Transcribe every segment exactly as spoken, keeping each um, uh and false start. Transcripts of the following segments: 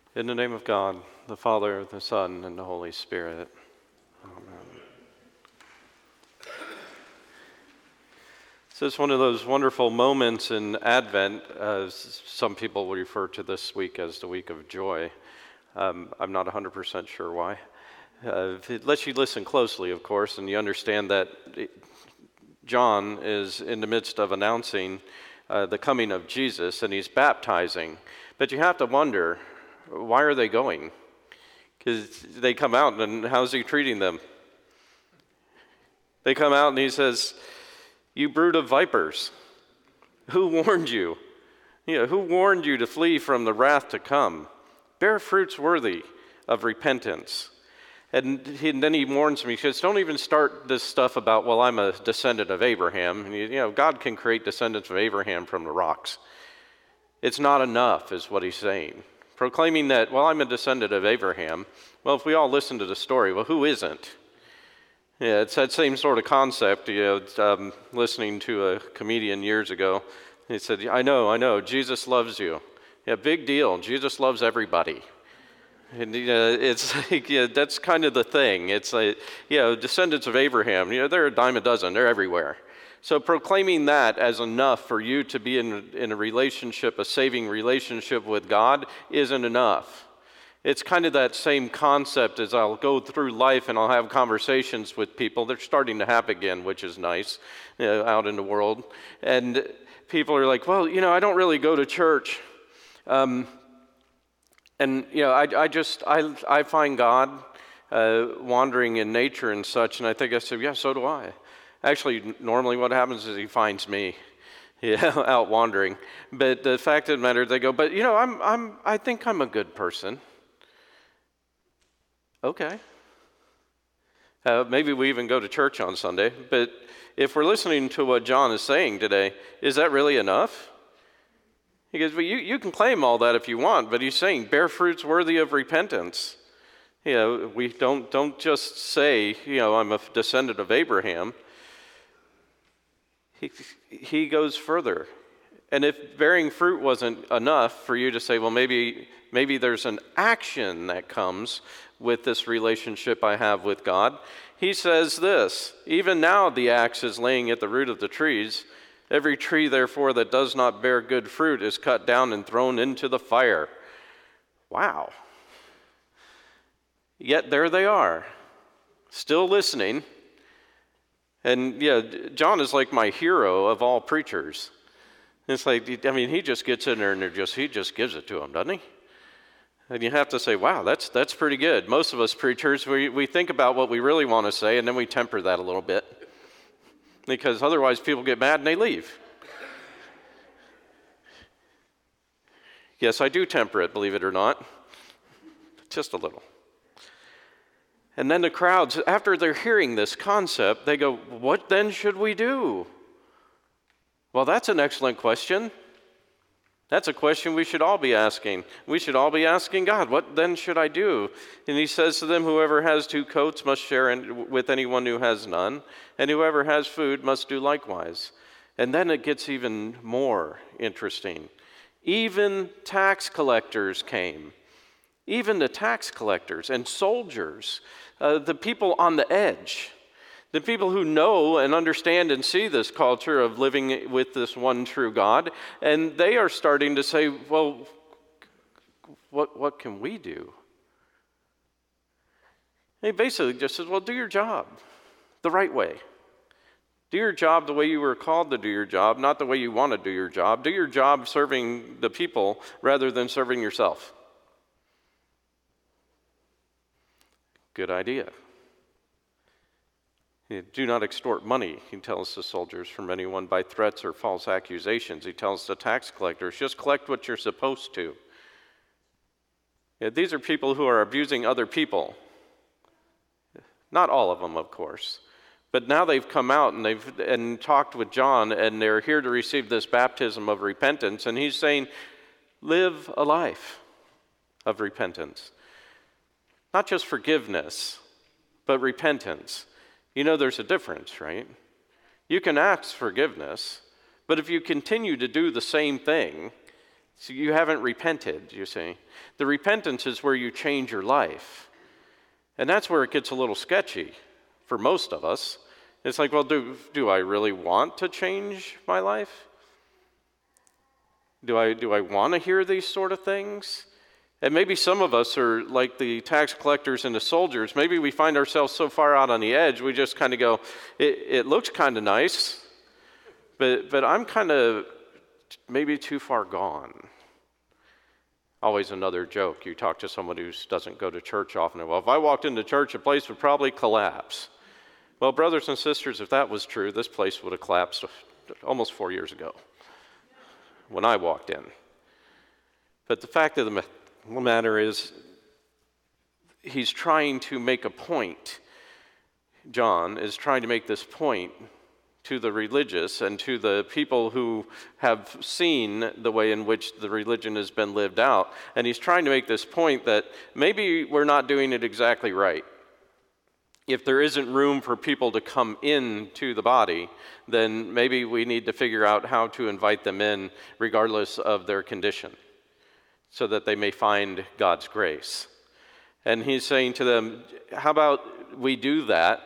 In the name of God, the Father, the Son, and the Holy Spirit. Amen. So it's one of those wonderful moments in Advent. Uh, some people will refer to this week as the week of joy. Um, I'm not one hundred percent sure why. Uh, it lets you listen closely, of course, and you understand that John is in the midst of announcing uh, the coming of Jesus, and he's baptizing. But you have to wonder, why are they going? Because they come out, and how's he treating them? They come out, and he says, "You brood of vipers, who warned you? You know, who warned you to flee from the wrath to come? Bear fruits worthy of repentance." And, he, and then he warns me, he says, don't even start this stuff about, well, I'm a descendant of Abraham. And you, you know, God can create descendants of Abraham from the rocks. It's not enough, is what he's saying. Proclaiming that, well, I'm a descendant of Abraham. Well, if we all listen to the story, well, who isn't? Yeah, it's that same sort of concept. You know, um, listening to a comedian years ago, he said, I know, I know, Jesus loves you. Yeah, big deal. Jesus loves everybody. And you know, it's like, yeah, that's kind of the thing. It's like, you know, descendants of Abraham, you know, they're a dime a dozen. They're everywhere. So proclaiming that as enough for you to be in, in a relationship, a saving relationship with God, isn't enough. It's kind of that same concept as I'll go through life and I'll have conversations with people. They're starting to happen again, which is nice, you know, out in the world. And people are like, well, you know, I don't really go to church. Um, and, you know, I, I just, I, I find God uh, wandering in nature and such. And I think I said, yeah, so do I. Actually, normally what happens is he finds me, yeah, out wandering. But the fact of the matter, they go, but you know, I'm, I'm, I think I'm a good person. Okay. Uh, maybe we even go to church on Sunday. But if we're listening to what John is saying today, is that really enough? He goes, well, you, you can claim all that if you want, but he's saying, bear fruits worthy of repentance. You know, we don't don't just say, you know, I'm a descendant of Abraham. He, he goes further. And if bearing fruit wasn't enough for you to say, well, maybe maybe there's an action that comes with this relationship I have with God, he says this, even now the axe is laying at the root of the trees. Every tree, therefore, that does not bear good fruit is cut down and thrown into the fire. Wow. Yet there they are, still listening. And yeah, John is like my hero of all preachers. It's like, I mean, he just gets in there and just he just gives it to them, doesn't he? And you have to say, wow, that's that's pretty good. Most of us preachers, we, we think about what we really want to say, and then we temper that a little bit. Because otherwise people get mad and they leave. Yes, I do temper it, believe it or not. Just a little. And then the crowds, after they're hearing this concept, they go, what then should we do? Well, that's an excellent question. That's a question we should all be asking. We should all be asking God, what then should I do? And he says to them, whoever has two coats must share in, with anyone who has none, and whoever has food must do likewise. And then it gets even more interesting. Even tax collectors came. Even the tax collectors and soldiers, uh, the people on the edge, the people who know and understand and see this culture of living with this one true God, and they are starting to say, well, what, what can we do? He basically just says, well, do your job the right way. Do your job the way you were called to do your job, not the way you want to do your job. Do your job serving the people rather than serving yourself. Good idea. Do not extort money, he tells the soldiers, from anyone by threats or false accusations. He tells the tax collectors, just collect what you're supposed to. Yeah, these are people who are abusing other people. Not all of them, of course. But now they've come out and they've and talked with John, and they're here to receive this baptism of repentance. And he's saying, live a life of repentance. Not just forgiveness, but repentance. You know there's a difference, right? You can ask forgiveness, but if you continue to do the same thing, So you haven't repented, you see. The repentance is where you change your life. And that's where it gets a little sketchy for most of us. It's like, well, do, do I really want to change my life? Do I, do I want to hear these sort of things? And maybe some of us are like the tax collectors and the soldiers. Maybe we find ourselves so far out on the edge, we just kind of go, it, it looks kind of nice, but, but I'm kind of maybe too far gone. Always another joke. You talk to someone who doesn't go to church often. Well, if I walked into church, the place would probably collapse. Well, brothers and sisters, if that was true, this place would have collapsed almost four years ago when I walked in. But the fact of the matter is, he's trying to make a point. John is trying to make this point to the religious and to the people who have seen the way in which the religion has been lived out. And he's trying to make this point that maybe we're not doing it exactly right. If there isn't room for people to come into the body, then maybe we need to figure out how to invite them in regardless of their condition, so that they may find God's grace. And he's saying to them, how about we do that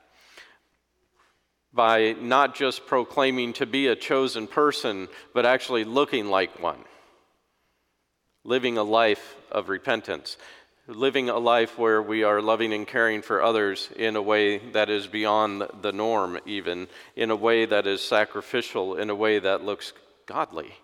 by not just proclaiming to be a chosen person, but actually looking like one, living a life of repentance, living a life where we are loving and caring for others in a way that is beyond the norm even, in a way that is sacrificial, in a way that looks godly.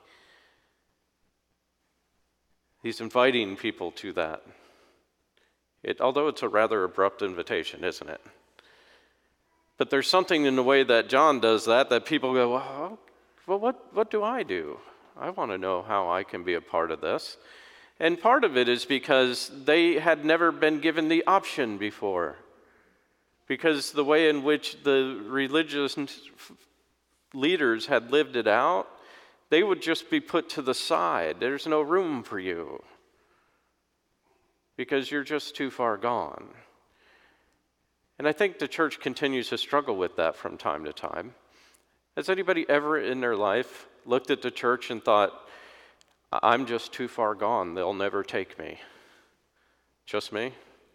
He's inviting people to that. It, although it's a rather abrupt invitation, isn't it? But there's something in the way that John does that, that people go, well, well what, what do I do? I want to know how I can be a part of this. And part of it is because they had never been given the option before. Because the way in which the religious leaders had lived it out, they would just be put to the side. There's no room for you because you're just too far gone. And I think the church continues to struggle with that from time to time. Has anybody ever in their life looked at the church and thought, I'm just too far gone, they'll never take me? Just me?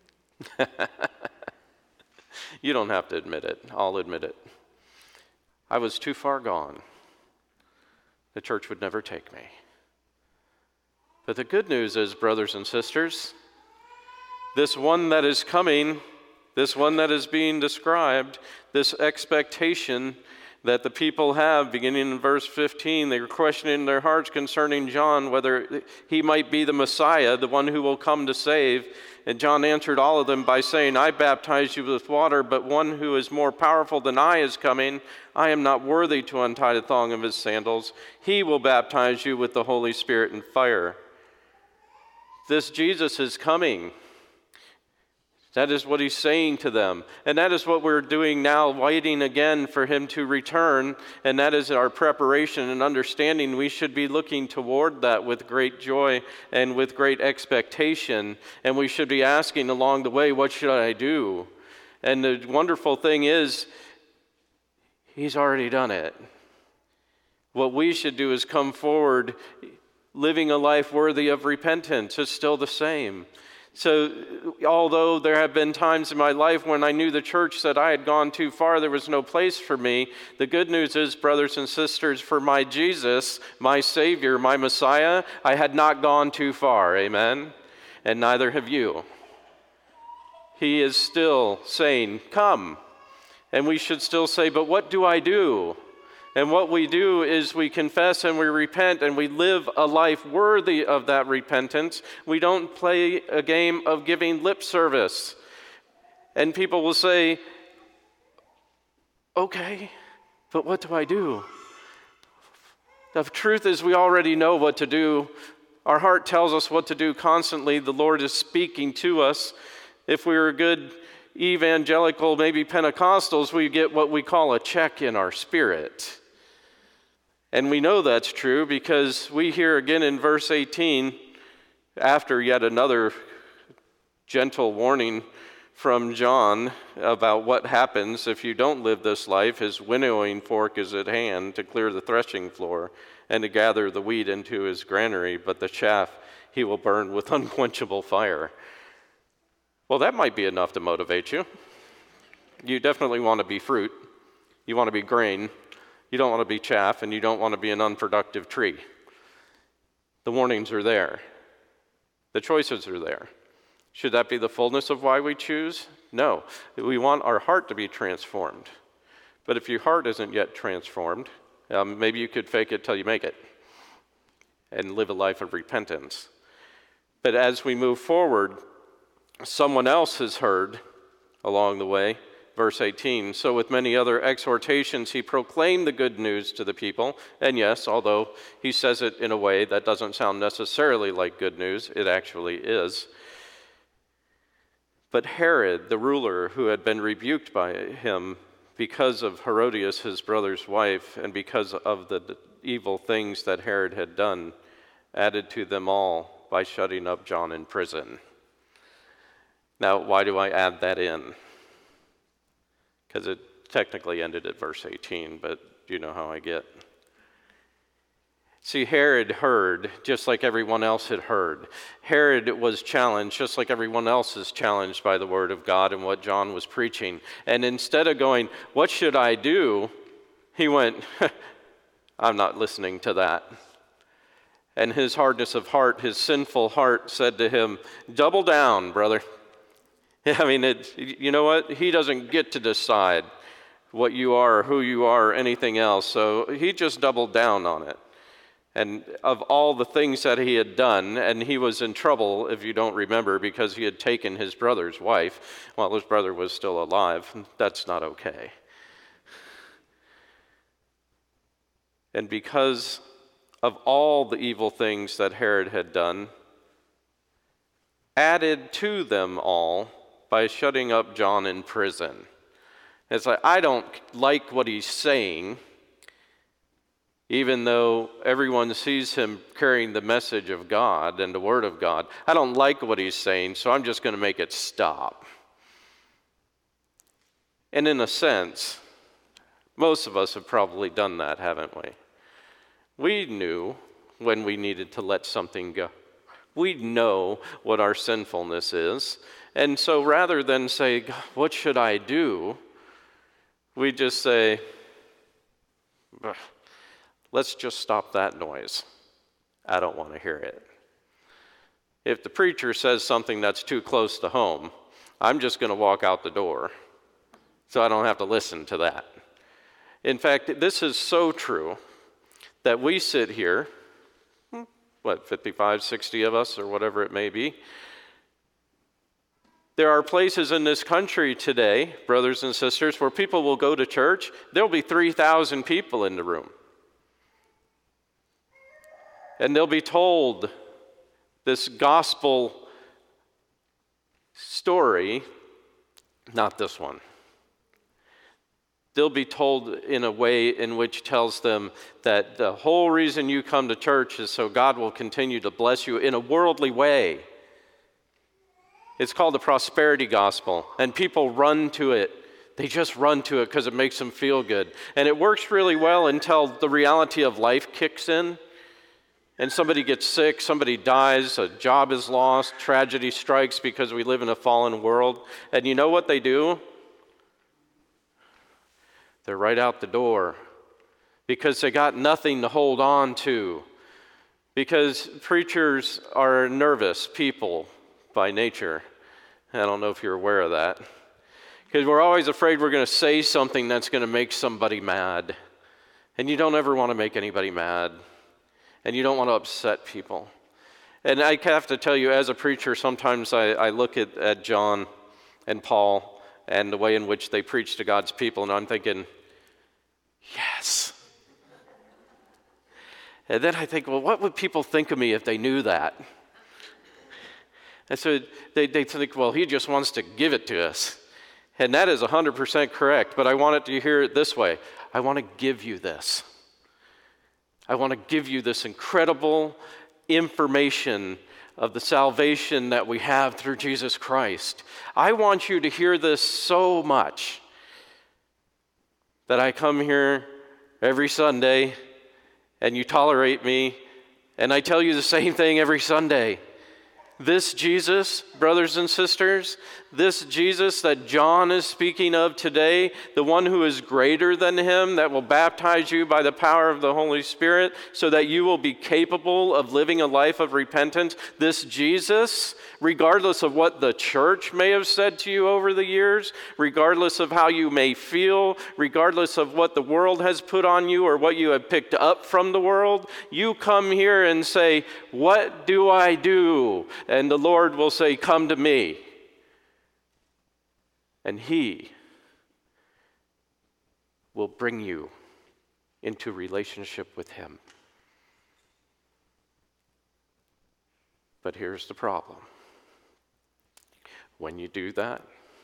You don't have to admit it. I'll admit it. I was too far gone. The church would never take me. But the good news is, brothers and sisters, this one that is coming, this one that is being described, this expectation that the people have, beginning in verse fifteen, they were questioning in their hearts concerning John whether he might be the Messiah, the one who will come to save. And John answered all of them by saying, I baptize you with water, but one who is more powerful than I is coming. I am not worthy to untie the thong of his sandals. He will baptize you with the Holy Spirit and fire. This Jesus is coming. That is what he's saying to them. And that is what we're doing now, waiting again for him to return. And that is our preparation and understanding. We should be looking toward that with great joy and with great expectation. And we should be asking along the way, what should I do? And the wonderful thing is, he's already done it. What we should do is come forward living a life worthy of repentance. It's still the same. So although there have been times in my life when I knew the church said I had gone too far, there was no place for me, the good news is, brothers and sisters, for my Jesus, my Savior, my Messiah, I had not gone too far, amen? And neither have you. He is still saying, come. And we should still say, but what do I do? And what we do is we confess and we repent and we live a life worthy of that repentance. We don't play a game of giving lip service. And people will say, okay, but what do I do? The truth is we already know what to do. Our heart tells us what to do constantly. The Lord is speaking to us. If we were good evangelical, maybe Pentecostals, we get what we call a check in our spirit. And we know that's true because we hear again in verse eighteen, after yet another gentle warning from John about what happens if you don't live this life. His winnowing fork is at hand to clear the threshing floor and to gather the wheat into his granary, but the chaff he will burn with unquenchable fire. Well, that might be enough to motivate you. You definitely want to be fruit. You want to be grain. You don't want to be chaff, and you don't want to be an unproductive tree. The warnings are there. The choices are there. Should that be the fullness of why we choose? No. We want our heart to be transformed. But if your heart isn't yet transformed, um, maybe you could fake it till you make it and live a life of repentance. But as we move forward, someone else has heard along the way. Verse eighteen, so with many other exhortations, he proclaimed the good news to the people. And yes, although he says it in a way that doesn't sound necessarily like good news, it actually is. But Herod, the ruler who had been rebuked by him because of Herodias, his brother's wife, and because of the evil things that Herod had done, added to them all by shutting up John in prison. Now, why do I add that in? Because it technically ended at verse eighteen, but you know how I get. See, Herod heard just like everyone else had heard. Herod was challenged just like everyone else is challenged by the word of God and what John was preaching. And instead of going, what should I do? He went, I'm not listening to that. And his hardness of heart, his sinful heart said to him, double down, brother. I mean, it, you know what? He doesn't get to decide what you are, or who you are, or anything else. So he just doubled down on it. And of all the things that he had done, and he was in trouble, if you don't remember, because he had taken his brother's wife while his brother was still alive. That's not okay. And because of all the evil things that Herod had done, added to them all by shutting up John in prison. It's like, I don't like what he's saying, even though everyone sees him carrying the message of God and the word of God. I don't like what he's saying, so I'm just going to make it stop. And in a sense, most of us have probably done that, haven't we? We knew when we needed to let something go. We know what our sinfulness is. And so rather than say, what should I do? We just say, let's just stop that noise. I don't want to hear it. If the preacher says something that's too close to home, I'm just going to walk out the door so I don't have to listen to that. In fact, this is so true that we sit here, what, fifty-five, sixty of us or whatever it may be. There are places in this country today, brothers and sisters, where people will go to church. There'll be three thousand people in the room. And they'll be told this gospel story, not this one. They'll be told in a way in which tells them that the whole reason you come to church is so God will continue to bless you in a worldly way. It's called the prosperity gospel, and people run to it. They just run to it because it makes them feel good. And it works really well until the reality of life kicks in, and somebody gets sick, somebody dies, a job is lost, tragedy strikes because we live in a fallen world. And you know what they do? They're right out the door because they got nothing to hold on to. Because preachers are nervous people by nature. I don't know if you're aware of that. Because we're always afraid we're going to say something that's going to make somebody mad. And you don't ever want to make anybody mad. And you don't want to upset people. And I have to tell you, as a preacher, sometimes I, I look at, at John and Paul and the way in which they preach to God's people, and I'm thinking, yes. And then I think, well, what would people think of me if they knew that? And so they, they think, well, he just wants to give it to us. And that is one hundred percent correct, but I want it to hear it this way. I want to give you this. I want to give you this incredible information of the salvation that we have through Jesus Christ. I want you to hear this so much that I come here every Sunday and you tolerate me, and I tell you the same thing every Sunday. This Jesus, brothers and sisters, this Jesus that John is speaking of today, the one who is greater than him, that will baptize you by the power of the Holy Spirit so that you will be capable of living a life of repentance, this Jesus, regardless of what the church may have said to you over the years, regardless of how you may feel, regardless of what the world has put on you or what you have picked up from the world, you come here and say, "What do I do?" And the Lord will say, "Come to me." And he will bring you into relationship with him. But here's the problem. When you do that,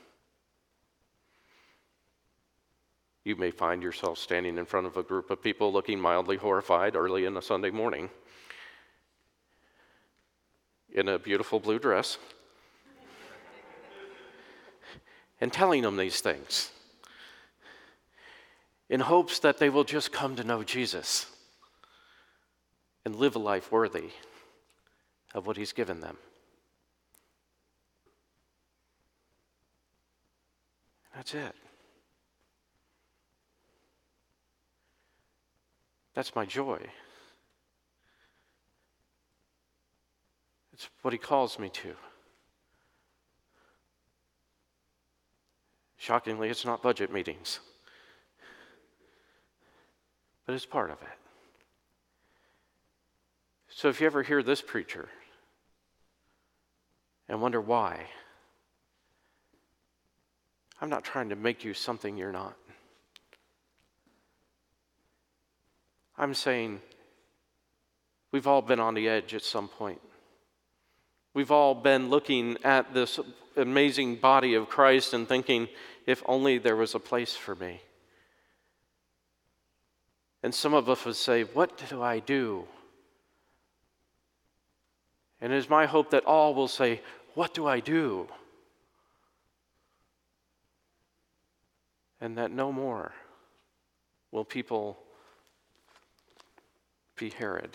you may find yourself standing in front of a group of people looking mildly horrified early in a Sunday morning in a beautiful blue dress and telling them these things in hopes that they will just come to know Jesus and live a life worthy of what he's given them. That's it. That's my joy. It's what he calls me to. Shockingly, it's not budget meetings, but it's part of it. So if you ever hear this preacher and wonder why, I'm not trying to make you something you're not. I'm saying we've all been on the edge at some point. We've all been looking at this amazing body of Christ and thinking, if only there was a place for me. And some of us would say, what do I do? And it is my hope that all will say, what do I do? And that no more will people be Herod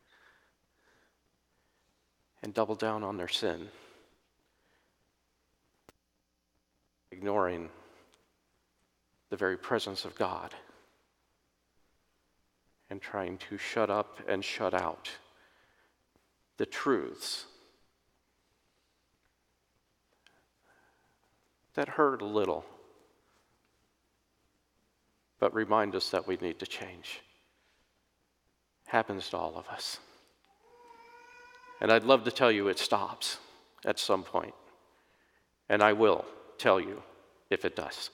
and double down on their sin, ignoring the very presence of God and trying to shut up and shut out the truths that hurt a little, but remind us that we need to change. Happens to all of us. And I'd love to tell you it stops at some point. And I will tell you if it does.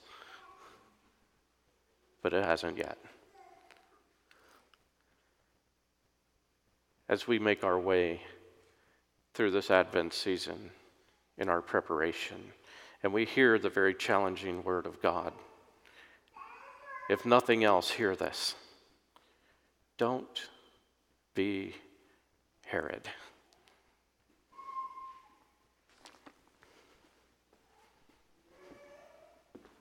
But it hasn't yet. As we make our way through this Advent season in our preparation, and we hear the very challenging word of God, if nothing else, hear this. Don't be Herod.